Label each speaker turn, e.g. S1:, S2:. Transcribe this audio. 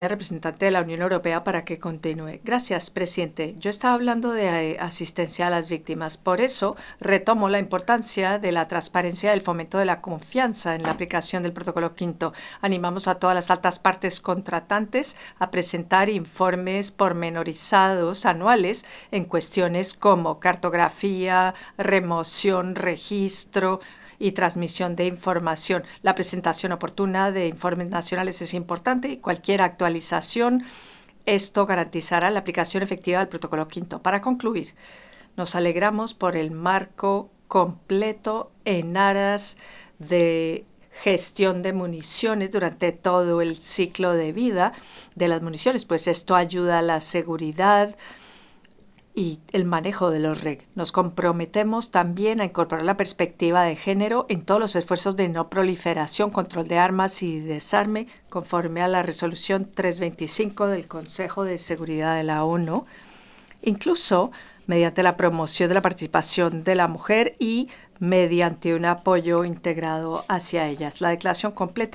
S1: representante de la Unión Europea para que continúe. Gracias, presidente. Yo estaba hablando de asistencia a las víctimas. Por eso retomo la importancia de la transparencia y el fomento de la confianza en la aplicación del protocolo quinto. Animamos a todas las altas partes contratantes a presentar informes pormenorizados anuales en cuestiones como cartografía, remoción, registro y transmisión de información. La presentación oportuna de informes nacionales es importante y cualquier actualización, esto garantizará la aplicación efectiva del protocolo quinto. Para concluir, nos alegramos por el marco completo en aras de gestión de municiones durante todo el ciclo de vida de las municiones, pues esto ayuda a la seguridad y el manejo de los REC. Nos comprometemos también a incorporar la perspectiva de género en todos los esfuerzos de no proliferación, control de armas y desarme, conforme a la resolución 325 del Consejo de Seguridad de la ONU, incluso mediante la promoción de la participación de la mujer y mediante un apoyo integrado hacia ellas. La declaración completa